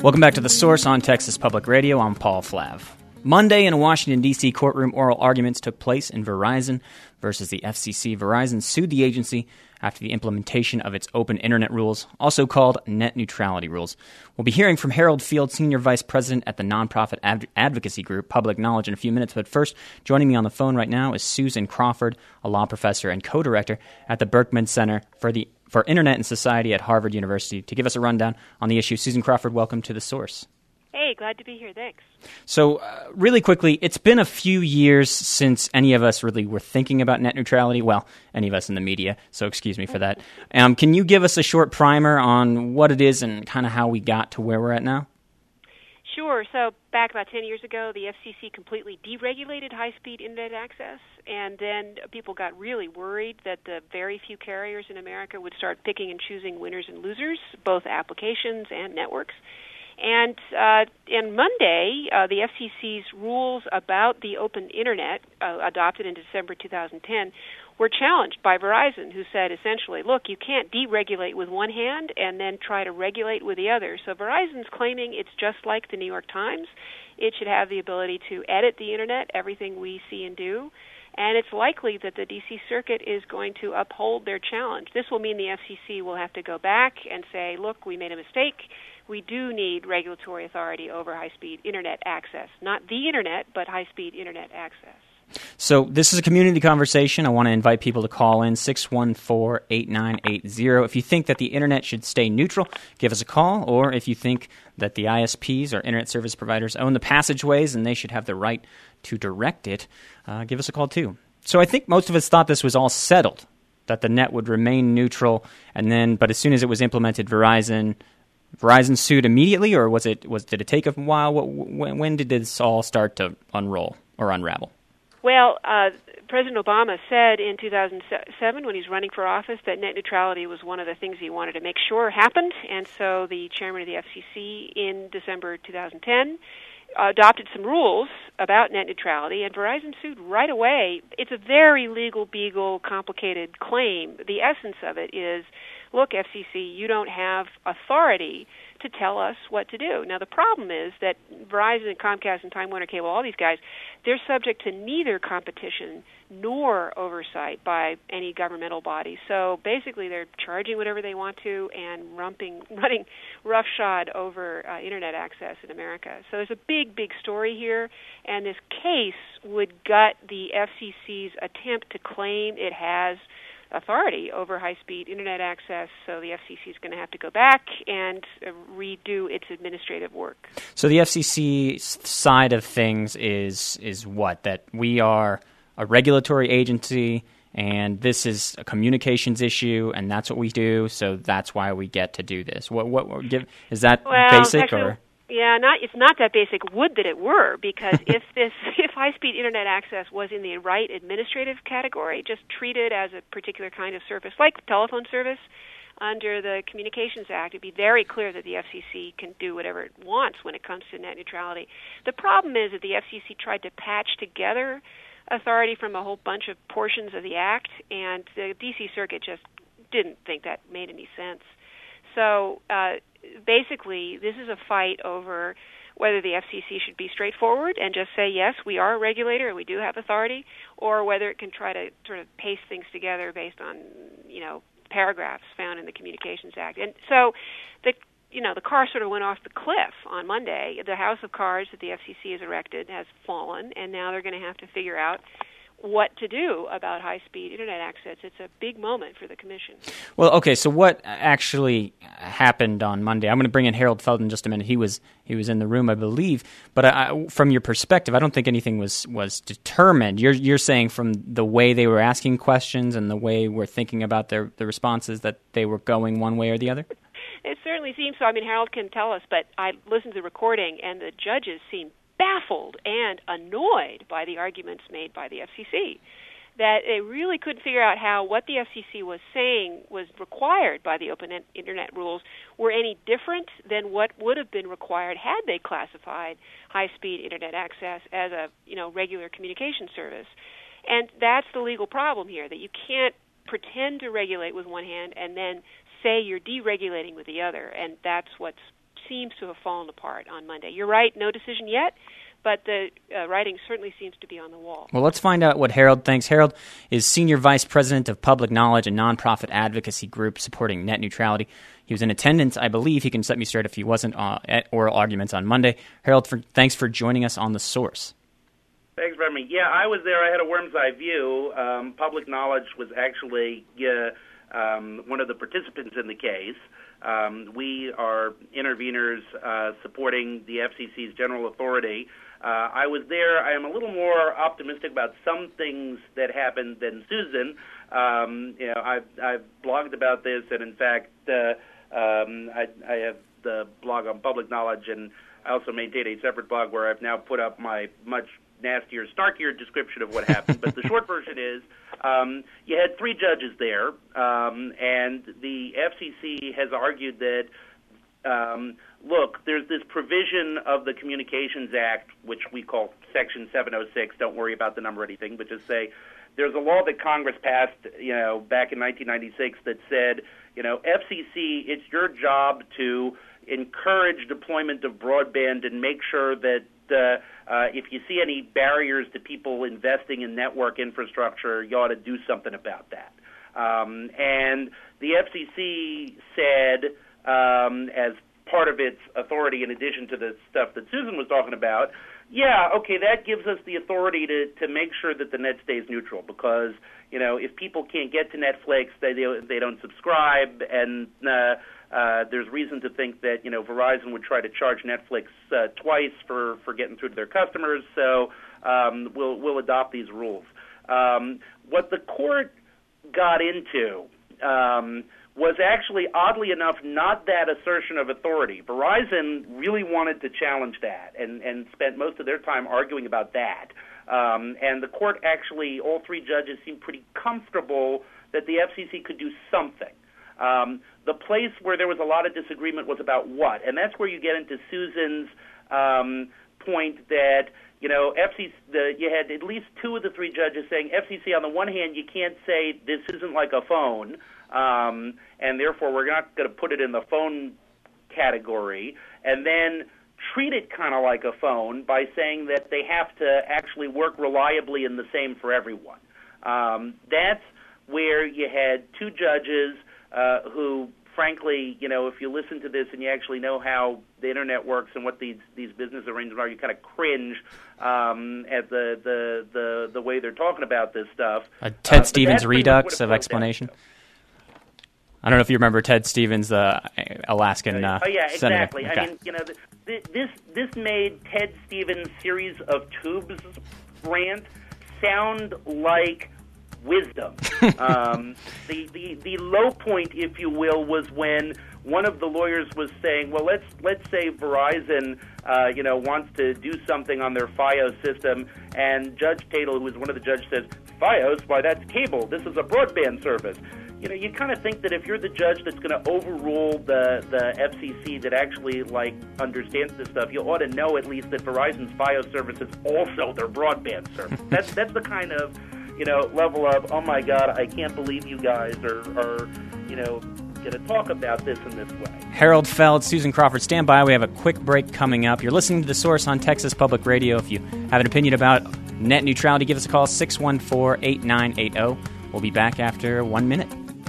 Welcome back to The Source on Texas Public Radio. I'm Paul Flav. Monday in a Washington, D.C. courtroom, oral arguments took place in Verizon versus the FCC. Verizon sued the agency after the implementation of its open internet rules, also called net neutrality rules. We'll be hearing from Harold Field, Senior Vice President at the nonprofit advocacy group Public Knowledge, in a few minutes. But first, joining me on the phone right now is Susan Crawford, a law professor and co-director at the Berkman Center for Internet and Society at Harvard University, to give us a rundown on the issue. Susan Crawford, welcome to The Source. Hey, glad to be here. Thanks. So, really quickly, it's been a few years since any of us really were thinking about net neutrality. Well, any of us in the media, so excuse me for that. Can you give us a short primer on what it is and kind of how we got to where we're at now? Sure. So back about 10 years ago, the FCC completely deregulated high-speed internet access, and then people got really worried that the very few carriers in America would start picking and choosing winners and losers, both applications and networks. And on Monday, the FCC's rules about the open internet, adopted in December 2010, were challenged by Verizon, who said essentially, look, you can't deregulate with one hand and then try to regulate with the other. So Verizon's claiming it's just like the New York Times. It should have the ability to edit the internet, everything we see and do. And it's likely that the D.C. Circuit is going to uphold their challenge. This will mean the FCC will have to go back and say, look, we made a mistake. We do need regulatory authority over high-speed internet access. Not the internet, but high-speed internet access. So this is a community conversation. I want to invite people to call in 614-8980. If you think that the internet should stay neutral, give us a call. Or if you think that the ISPs or internet service providers own the passageways and they should have the right to direct it, give us a call too. So I think most of us thought this was all settled, that the net would remain neutral, but as soon as it was implemented, Verizon sued immediately, or did it take a while? When did this all start to unroll or unravel? Well, President Obama said in 2007, when he was running for office, that net neutrality was one of the things he wanted to make sure happened, and so the chairman of the FCC in December 2010 adopted some rules about net neutrality, and Verizon sued right away. It's a very legal beagle, complicated claim. The essence of it is, look, FCC, you don't have authority to tell us what to do. Now, the problem is that Verizon and Comcast and Time Warner Cable, all these guys, they're subject to neither competition nor oversight by any governmental body. So basically, they're charging whatever they want to and running roughshod over internet access in America. So there's a big, big story here, and this case would gut the FCC's attempt to claim it has authority over high-speed internet access, so the FCC is going to have to go back and redo its administrative work. So the FCC side of things is what? That we are a regulatory agency, and this is a communications issue, and that's what we do, so that's why we get to do this. Is that basic? Actually, or? Yeah, it's not that basic. Would that it were, because if high-speed internet access was in the right administrative category, just treated as a particular kind of service, like telephone service under the Communications Act, it'd be very clear that the FCC can do whatever it wants when it comes to net neutrality. The problem is that the FCC tried to patch together authority from a whole bunch of portions of the Act, and the D.C. Circuit just didn't think that made any sense. So basically, this is a fight over whether the FCC should be straightforward and just say, yes, we are a regulator and we do have authority, or whether it can try to sort of paste things together based on, paragraphs found in the Communications Act. And so the car sort of went off the cliff on Monday. The house of cards that the FCC has erected has fallen, and now they're going to have to figure out what to do about high-speed internet access. It's a big moment for the Commission. Well, okay, so what actually happened on Monday? I'm going to bring in Harold Feld in just a minute. He was in the room, I believe. But from your perspective, I don't think anything was determined. You're saying from the way they were asking questions and the way we're thinking about the responses that they were going one way or the other? It certainly seems so. I mean, Harold can tell us, but I listened to the recording, and the judges seemed baffled and annoyed by the arguments made by the FCC, that they really couldn't figure out how what the FCC was saying was required by the open internet rules were any different than what would have been required had they classified high-speed internet access as a regular communication service. And that's the legal problem here, that you can't pretend to regulate with one hand and then say you're deregulating with the other, and that's what's seems to have fallen apart on Monday. You're right, no decision yet, but the writing certainly seems to be on the wall. Well, let's find out what Harold thinks. Harold is Senior Vice President of Public Knowledge, a nonprofit advocacy group supporting net neutrality. He was in attendance, I believe. He can set me straight if he wasn't at oral arguments on Monday. Harold, thanks for joining us on The Source. Thanks for having me. Yeah, I was there. I had a worm's eye view. Public Knowledge was actually one of the participants in the case. We are interveners supporting the FCC's general authority. I was there. I am a little more optimistic about some things that happened than Susan. I've blogged about this, and in fact, I have the blog on Public Knowledge, and I also maintain a separate blog where I've now put up my much nastier, snarkier description of what happened. But the short version is you had three judges there, and the FCC has argued that, look, there's this provision of the Communications Act, which we call Section 706. Don't worry about the number or anything, but just say there's a law that Congress passed, back in 1996 that said, FCC, it's your job to encourage deployment of broadband and make sure that if you see any barriers to people investing in network infrastructure, you ought to do something about that. And the FCC said, as part of its authority, in addition to the stuff that Susan was talking about, yeah, okay, that gives us the authority to make sure that the net stays neutral, because if people can't get to Netflix, they don't subscribe, and there's reason to think that Verizon would try to charge Netflix twice for getting through to their customers. So we'll adopt these rules. What the court got into was actually, oddly enough, not that assertion of authority. Verizon really wanted to challenge that and spent most of their time arguing about that. And the court actually, all three judges seemed pretty comfortable that the FCC could do something. The place where there was a lot of disagreement was about what, and that's where you get into Susan's point that you had at least two of the three judges saying, FCC, on the one hand, you can't say this isn't like a phone, and therefore we're not going to put it in the phone category, and then treat it kind of like a phone by saying that they have to actually work reliably and the same for everyone. That's where you had two judges who, frankly, if you listen to this and you actually know how the Internet works and what these business arrangements are, you kind of cringe at the way they're talking about this stuff. A Ted Stevens redux of explanation. I don't know if you remember Ted Stevens, the Alaskan yeah, exactly. senator. Okay. I mean, this made Ted Stevens' series of tubes rant sound like wisdom. The low point, if you will, was when one of the lawyers was saying, well, let's say Verizon wants to do something on their FiOS system, and Judge Tatel, who was one of the judges, says, FiOS? Why, that's cable. This is a broadband service. You kind of think that if you're the judge that's going to overrule the FCC that actually understands this stuff, you ought to know at least that Verizon's FiOS service is also their broadband service. That's the kind of level of, oh my God, I can't believe you guys are going to talk about this in this way. Harold Feld, Susan Crawford, stand by. We have a quick break coming up. You're listening to The Source on Texas Public Radio. If you have an opinion about net neutrality, give us a call, 614-8980. We'll be back after 1 minute.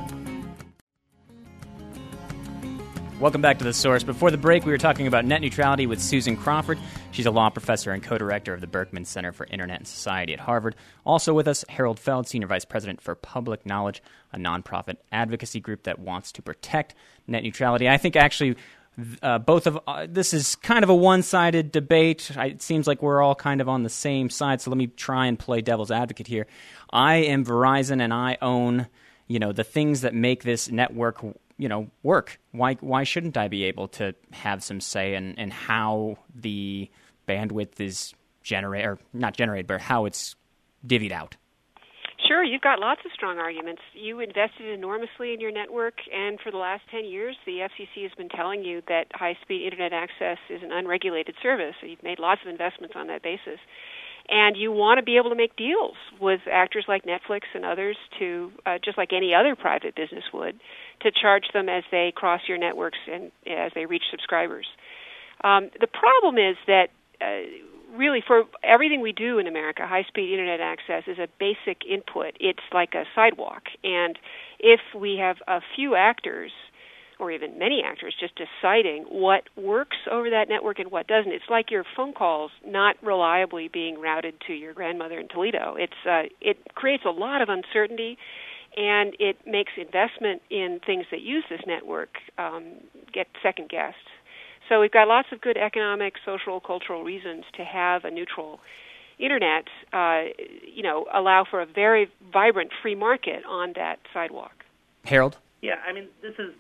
Welcome back to The Source. Before the break, we were talking about net neutrality with Susan Crawford. She's a law professor and co-director of the Berkman Center for Internet and Society at Harvard. Also with us, Harold Feld, Senior Vice President for Public Knowledge, a nonprofit advocacy group that wants to protect net neutrality. I think actually both of this is kind of a one-sided debate. It seems like we're all kind of on the same side, so let me try and play devil's advocate here. I am Verizon, and I own the things that make this network work. Why shouldn't I be able to have some say in how the bandwidth is not generated, but how it's divvied out? Sure, you've got lots of strong arguments. You invested enormously in your network, and for the last 10 years, the FCC has been telling you that high-speed Internet access is an unregulated service. So you've made lots of investments on that basis. And you want to be able to make deals with actors like Netflix and others to, just like any other private business would, to charge them as they cross your networks and as they reach subscribers. The problem is that really for everything we do in America, high-speed Internet access is a basic input. It's like a sidewalk. And if we have a few actors, or even many actors, just deciding what works over that network and what doesn't. It's like your phone calls not reliably being routed to your grandmother in Toledo. It creates a lot of uncertainty, and it makes investment in things that use this network get second-guessed. So we've got lots of good economic, social, cultural reasons to have a neutral Internet, allow for a very vibrant free market on that sidewalk. Harold? Yeah, I mean, this is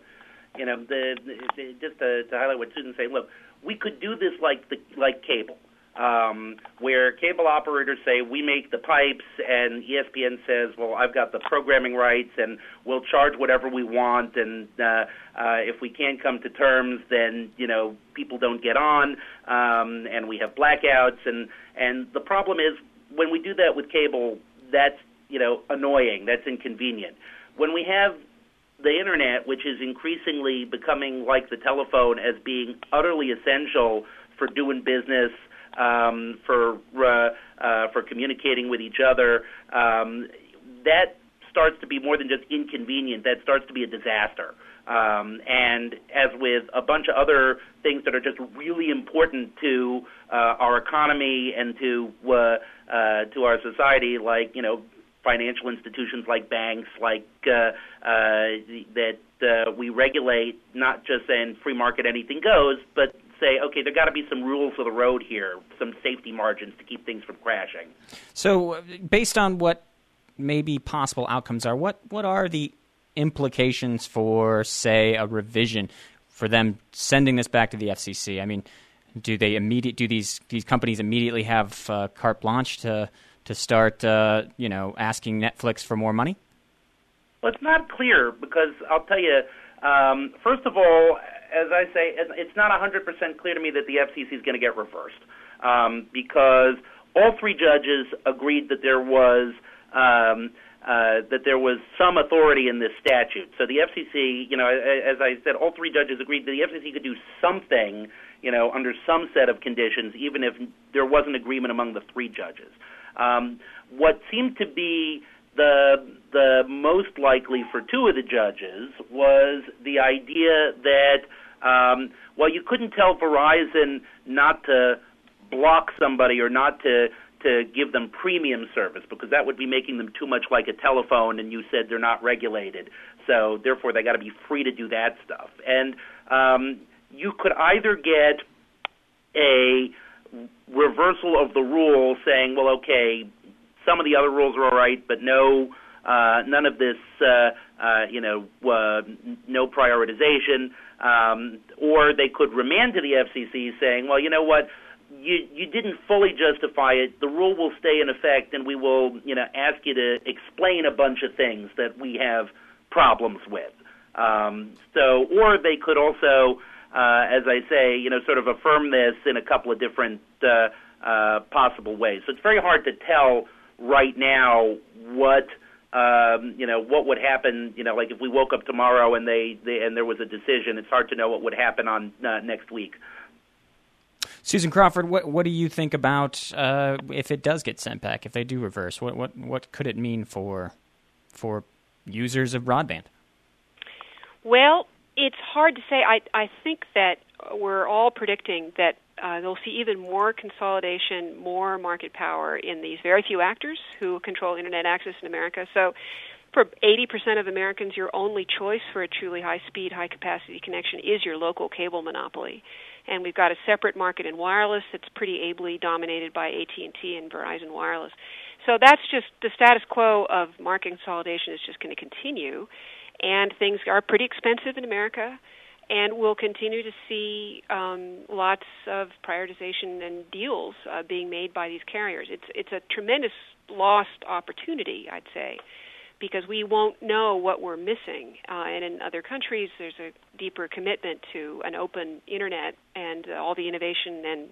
just to highlight what Susan's saying. Look, we could do this like cable, where cable operators say we make the pipes, and ESPN says, well, I've got the programming rights, and we'll charge whatever we want, and if we can't come to terms, then people don't get on, and we have blackouts, and the problem is when we do that with cable, that's annoying, that's inconvenient. When we have the Internet, which is increasingly becoming like the telephone as being utterly essential for doing business, for communicating with each other, that starts to be more than just inconvenient. That starts to be a disaster. And as with a bunch of other things that are just really important to our economy and to our society, like financial institutions like banks, like that we regulate, not just saying free market anything goes, but say, okay, there got to be some rules of the road here, some safety margins to keep things from crashing. So based on what maybe possible outcomes are, what are the implications for, say, a revision, for them sending this back to the FCC? I mean, do these companies immediately have carte blanche to start, asking Netflix for more money? Well, it's not clear because I'll tell you, first of all, as I say, it's not 100% clear to me that the FCC is going to get reversed because all three judges agreed that there was some authority in this statute. So the FCC, as I said, all three judges agreed that the FCC could do something, under some set of conditions, even if there wasn't agreement among the three judges. What seemed to be the most likely for two of the judges was the idea that, you couldn't tell Verizon not to block somebody or not to give them premium service because that would be making them too much like a telephone, and you said they're not regulated. So therefore they got to be free to do that stuff. And you could either get a reversal of the rule saying, well, okay, some of the other rules are all right, but none of this, no prioritization, or they could remand to the FCC saying, well, you know what, you didn't fully justify it. The rule will stay in effect, and we will, ask you to explain a bunch of things that we have problems with. Or they could also, as I say, sort of affirm this in a couple of different possible ways. So it's very hard to tell right now what would happen. Like if we woke up tomorrow and and there was a decision, it's hard to know what would happen on next week. Susan Crawford, what do you think about if it does get sent back, if they do reverse? What could it mean for users of broadband? Well, it's hard to say. I think that we're all predicting that they'll see even more consolidation, more market power in these very few actors who control Internet access in America. So for 80% of Americans, your only choice for a truly high-speed, high-capacity connection is your local cable monopoly. And we've got a separate market in wireless that's pretty ably dominated by AT&T and Verizon Wireless. So that's just the status quo of market consolidation is just going to continue. And things are pretty expensive in America. And we'll continue to see lots of prioritization and deals being made by these carriers. It's a tremendous lost opportunity, I'd say, because we won't know what we're missing. And in other countries, there's a deeper commitment to an open Internet and all the innovation and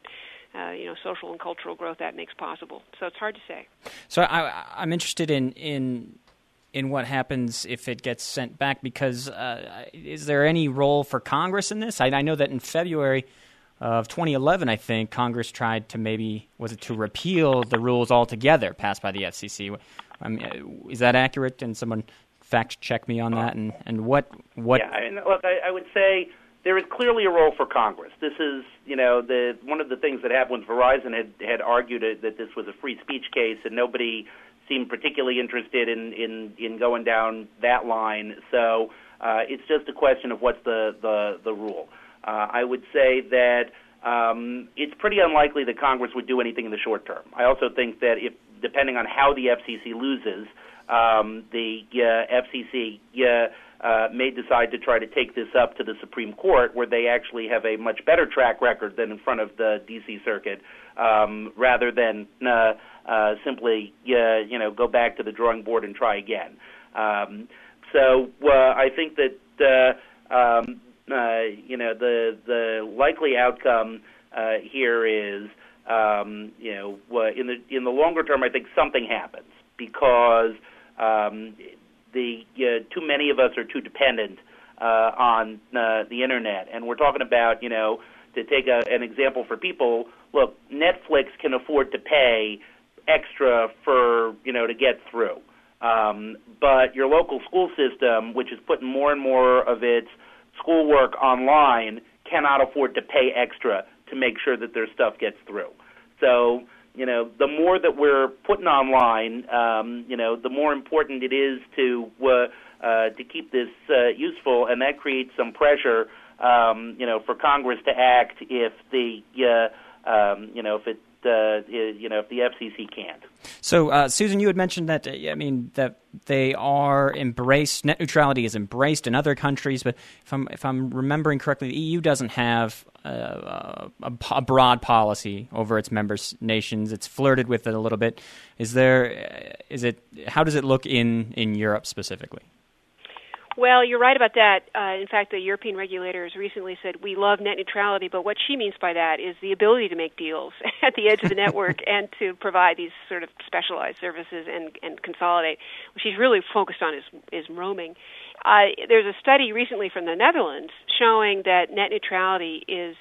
social and cultural growth that makes possible. So it's hard to say. So I'm interested in what happens if it gets sent back, because is there any role for Congress in this? I know that in February of 2011, I think, Congress tried to to repeal the rules altogether passed by the FCC. I mean, is that accurate? And someone fact check me on that. And what? Yeah, look, I would say there is clearly a role for Congress. This is, one of the things that happened when Verizon had argued that this was a free speech case, and nobody seemed particularly interested in going down that line. So it's just a question of what's the rule. I would say that it's pretty unlikely that Congress would do anything in the short term. I also think that depending on how the FCC loses, the FCC may decide to try to take this up to the Supreme Court, where they actually have a much better track record than in front of the D.C. Circuit, rather than simply go back to the drawing board and try again. So I think that the likely outcome here is in the longer term, I think something happens, because too many of us are too dependent on the internet, and we're talking about, to take an example for people. Look, Netflix can afford to pay extra for to get through, but your local school system, which is putting more and more of its schoolwork online, cannot afford to pay extra to make sure that their stuff gets through. So, the more that we're putting online, the more important it is to keep this useful, and that creates some pressure, for Congress to act if the if the FCC can't. So, Susan, you had mentioned that that they are embraced. Net neutrality is embraced in other countries, but if I'm remembering correctly, the EU doesn't have a broad policy over its member nations. It's flirted with it a little bit. How does it look in Europe specifically? Well, you're right about that. In fact, the European regulators recently said, we love net neutrality, but what she means by that is the ability to make deals at the edge of the network and to provide these sort of specialized services and consolidate. What she's really focused on is roaming. There's a study recently from the Netherlands showing that net neutrality is,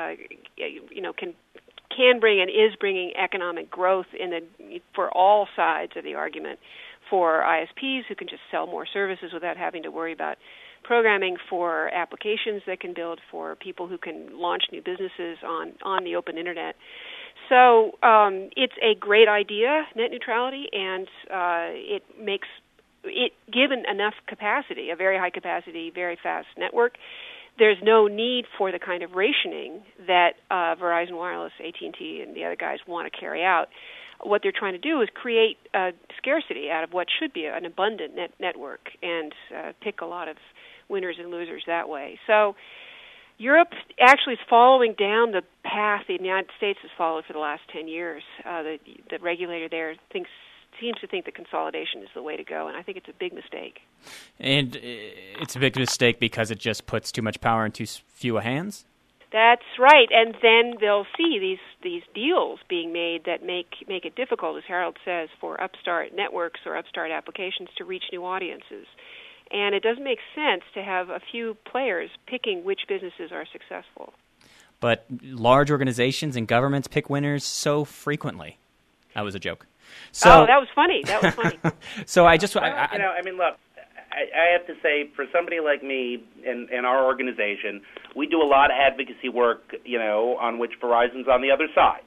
can bring and is bringing economic growth for all sides of the argument. For ISPs who can just sell more services without having to worry about programming, for applications that can build, for people who can launch new businesses on the open internet. So it's a great idea, net neutrality, and it makes it, given enough capacity, a very high capacity, very fast network, there's no need for the kind of rationing that Verizon Wireless, AT&T, and the other guys want to carry out. What they're trying to do is create scarcity out of what should be an abundant network and pick a lot of winners and losers that way. So Europe actually is following down the path the United States has followed for the last 10 years. The regulator there seems to think that consolidation is the way to go, and I think it's a big mistake. And it's a big mistake because it just puts too much power in too few hands? That's right, and then they'll see these deals being made that make it difficult, as Harold says, for upstart networks or upstart applications to reach new audiences. And it doesn't make sense to have a few players picking which businesses are successful. But large organizations and governments pick winners so frequently. That was a joke. So, that was funny. So I just... look, I have to say, for somebody like me and our organization, we do a lot of advocacy work, on which Verizon's on the other side.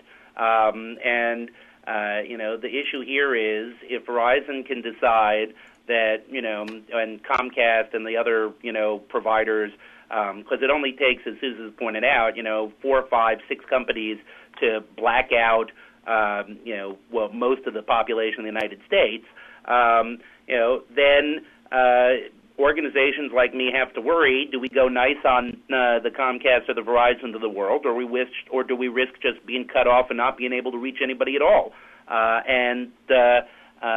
The issue here is if Verizon can decide that, and Comcast and the other, providers, because it only takes, as Susan's pointed out, 4, 5, 6 companies to black out, most of the population of the United States, then organizations like me have to worry, do we go nice on the Comcast or the Verizon of the world, or do we risk just being cut off and not being able to reach anybody at all?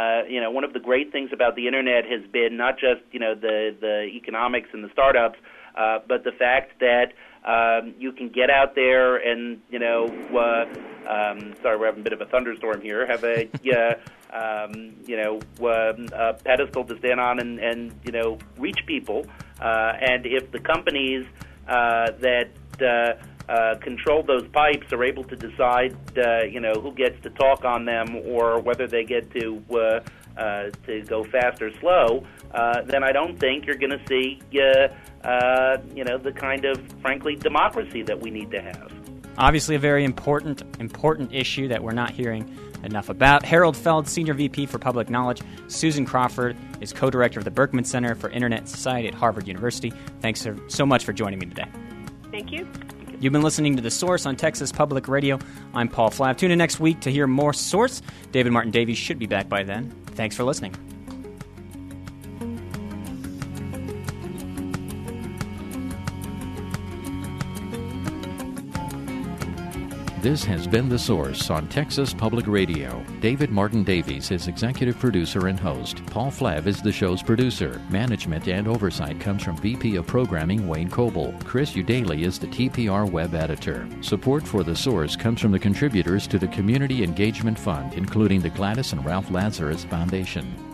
One of the great things about the Internet has been not just, the economics and the startups, but the fact that you can get out there and, sorry, we're having a bit of a thunderstorm here, have a, a pedestal to stand on and reach people. And if the companies that control those pipes are able to decide, who gets to talk on them or whether they get to go fast or slow, then I don't think you're going to see, the kind of, frankly, democracy that we need to have. Obviously a very important issue that we're not hearing enough about. Harold Feld, Senior VP for Public Knowledge. Susan Crawford is co-director of the Berkman Center for Internet Society at Harvard University. Thanks so much for joining me today. Thank you. You've been listening to The Source on Texas Public Radio. I'm Paul Flav. Tune in next week to hear more Source. David Martin Davies should be back by then. Thanks for listening. This has been The Source on Texas Public Radio. David Martin Davies is executive producer and host. Paul Flav is the show's producer. Management and oversight comes from VP of Programming Wayne Coble. Chris Udaly is the TPR web editor. Support for The Source comes from the contributors to the Community Engagement Fund, including the Gladys and Ralph Lazarus Foundation.